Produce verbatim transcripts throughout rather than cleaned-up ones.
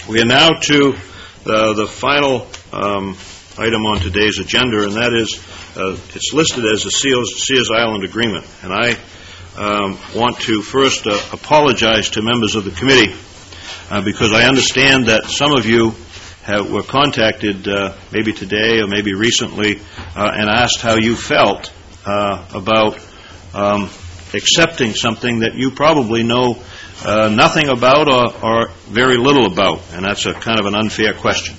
We are now to uh, the final um, item on today's agenda, and that is, uh, it's listed as the Sears, Sears Island Agreement. And I um, want to first uh, apologize to members of the committee uh, because I understand that some of you have, were contacted uh, maybe today or maybe recently uh, and asked how you felt uh, about um, accepting something that you probably know uh, nothing about or, or very little about, and that's a kind of an unfair question.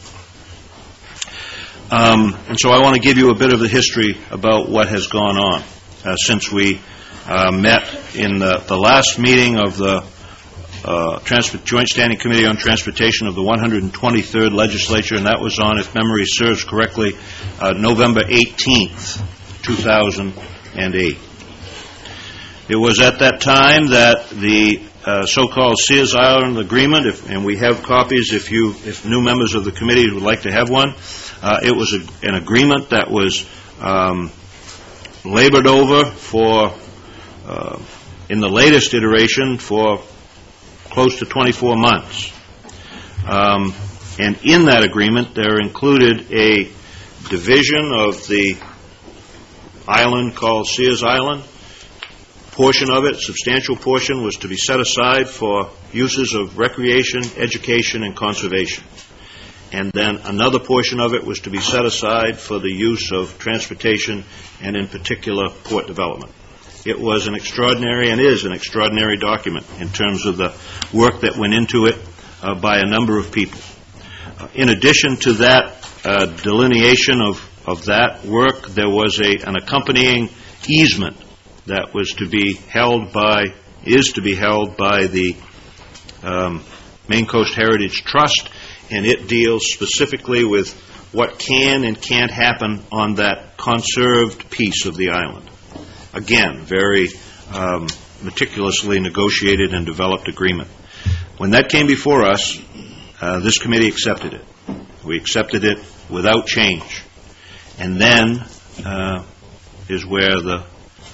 Um, and so I want to give you a bit of the history about what has gone on uh, since we uh, met in the, the last meeting of the uh, Transport, Joint Standing Committee on Transportation of the one hundred twenty-third Legislature, and that was on, if memory serves correctly, uh, November eighteenth, two thousand eight. It was at that time that the uh, so-called Sears Island Agreement, if, and we have copies if you, if new members of the committee would like to have one, uh, it was a, an agreement that was um, labored over for, uh, in the latest iteration, for close to twenty-four months. Um, and in that agreement, there included a division of the island called Sears Island. Portion of it, substantial portion, was to be set aside for uses of recreation, education, and conservation. And then another portion of it was to be set aside for the use of transportation and, in particular, port development. It was an extraordinary, and is an extraordinary document in terms of the work that went into it uh, by a number of people. Uh, in addition to that uh, delineation of, of that work, there was a, an accompanying easement that was to be held by, is to be held by the um, Maine Coast Heritage Trust, and it deals specifically with what can and can't happen on that conserved piece of the island. Again, very um, meticulously negotiated and developed agreement. When that came before us, uh, this committee accepted it. We accepted it without change. And then uh, is where the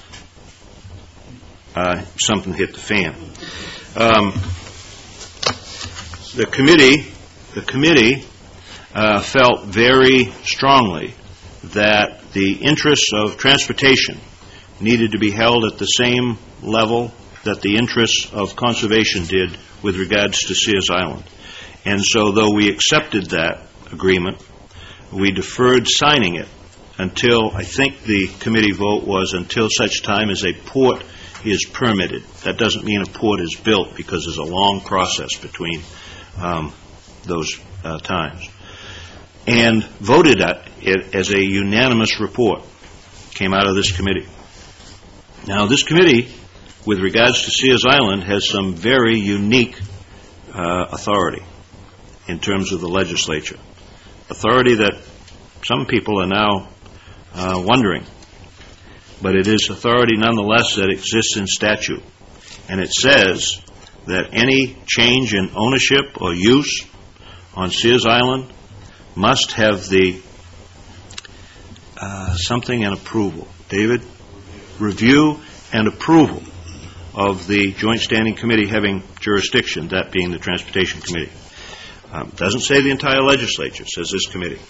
Uh, something hit the fan. Um, the committee, the committee uh, felt very strongly that the interests of transportation needed to be held at the same level that the interests of conservation did with regards to Sears Island. And so, though we accepted that agreement, we deferred signing it until, I think the committee vote was until such time as a port is permitted. That doesn't mean a port is built, because there's a long process between um, those uh, times. And voted at it as a unanimous report came out of this committee. Now, this committee, with regards to Sears Island, has some very unique uh, authority in terms of the legislature. Authority that some people are now uh, wondering. But it is authority nonetheless that exists in statute. And it says that any change in ownership or use on Sears Island must have the uh, something and approval. David? Review and approval of the Joint Standing Committee having jurisdiction, that being the Transportation Committee. Um, doesn't say the entire legislature, it says this committee.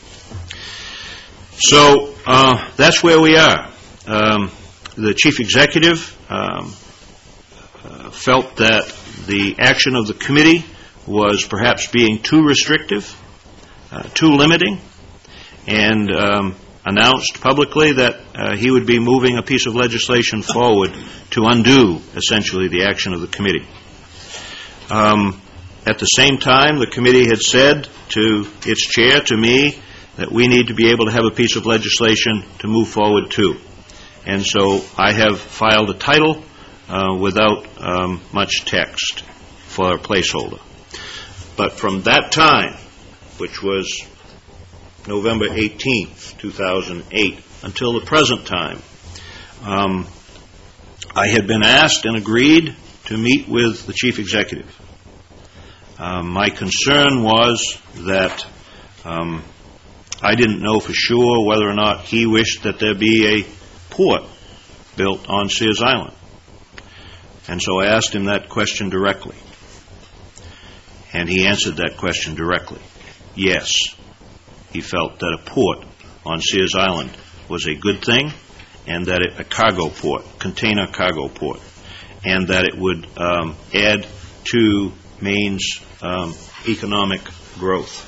So uh, that's where we are. Um, the chief executive um, uh, felt that the action of the committee was perhaps being too restrictive, uh, too limiting, and um, announced publicly that uh, he would be moving a piece of legislation forward to undo, essentially, the action of the committee. Um, at the same time, the committee had said to its chair, to me, that we need to be able to have a piece of legislation to move forward to. And so I have filed a title uh, without um, much text for a placeholder. But from that time, which was November eighteenth, two thousand eight, until the present time, um, I had been asked and agreed to meet with the chief executive. Um, my concern was that um, I didn't know for sure whether or not he wished that there be a port built on Sears Island. And so I asked him that question directly. And he answered that question directly. Yes, he felt that a port on Sears Island was a good thing, and that it, a cargo port, container cargo port, and that it would um, add to Maine's um, economic growth.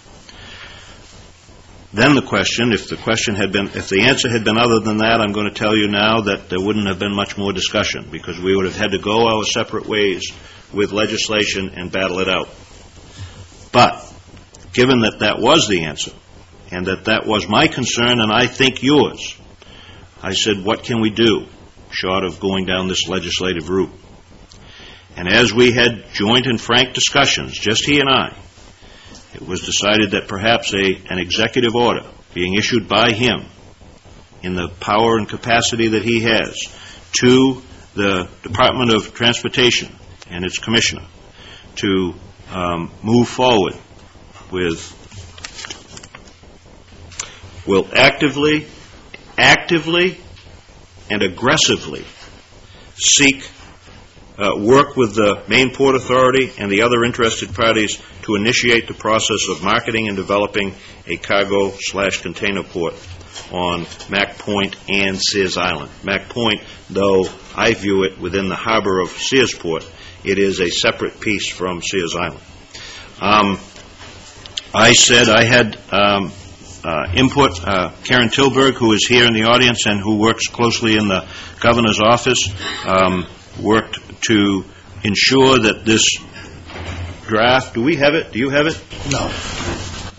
Then the question, if the question had been, if the answer had been other than that, I'm going to tell you now that there wouldn't have been much more discussion, because we would have had to go our separate ways with legislation and battle it out. But given that that was the answer, and that that was my concern, and I think yours, I said, what can we do short of going down this legislative route? And as we had joint and frank discussions, just he and I, it was decided that perhaps a, an executive order being issued by him in the power and capacity that he has to the Department of Transportation and its commissioner to um, move forward with, will actively, actively and aggressively seek Uh, work with the Maine Port Authority and the other interested parties to initiate the process of marketing and developing a cargo slash container port on Mack Point and Sears Island. Mack Point, though I view it within the harbor of Searsport, it is a separate piece from Sears Island. Um, I said I had um, uh, input. Uh, Karen Tilburg, who is here in the audience and who works closely in the governor's office, um, worked to ensure that this draft, do we have it? Do you have it? No.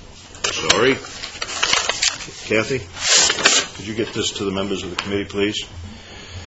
Sorry. Kathy, could you get this to the members of the committee, please?